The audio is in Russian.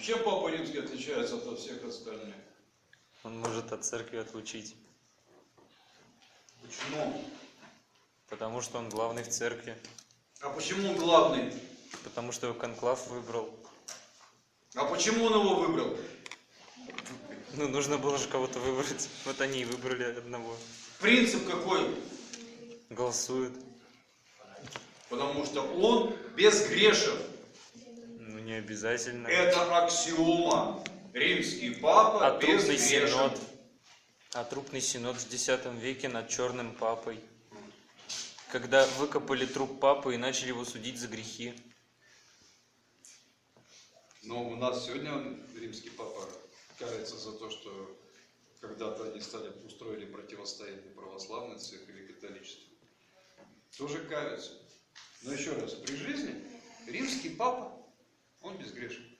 Чем Папа Римский отличается от всех остальных? Он может от церкви отлучить. Почему? Потому что он главный в церкви. А почему он главный? Потому что его конклав выбрал. А почему он его выбрал? Ну, нужно было же кого-то выбрать. Вот они и выбрали одного. Принцип какой? Голосуют. Потому что он безгрешен. Ну, не обязательно. Это аксиома. Римский папа А трупный безгрешен. синод? А трупный синод в X веке над черным папой. Когда выкопали труп папы и начали его судить за грехи. Но у нас сегодня римский папа кается за то, что когда-то они устроили противостояние православной церкви и католичеству. Тоже каются. Но еще раз, при жизни римский папа, он безгрешен.